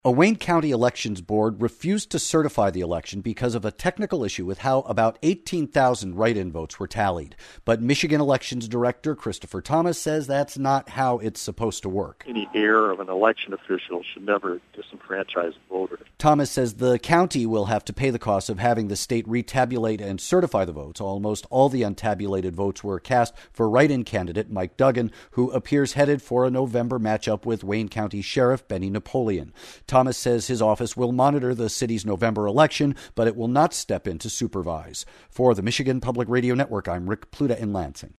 A Wayne County Elections Board refused to certify the election because of a technical issue with how about 18,000 write-in votes were tallied. But Michigan Elections Director Christopher Thomas says that's not how it's supposed to work. Any error of an election official should never disenfranchise a voter. Thomas says the county will have to pay the cost of having the state retabulate and certify the votes. Almost all the untabulated votes were cast for write-in candidate Mike Duggan, who appears headed for a November matchup with Wayne County Sheriff Benny Napoleon. Thomas says his office will monitor the city's November election, but it will not step in to supervise. For the Michigan Public Radio Network, I'm Rick Pluta in Lansing.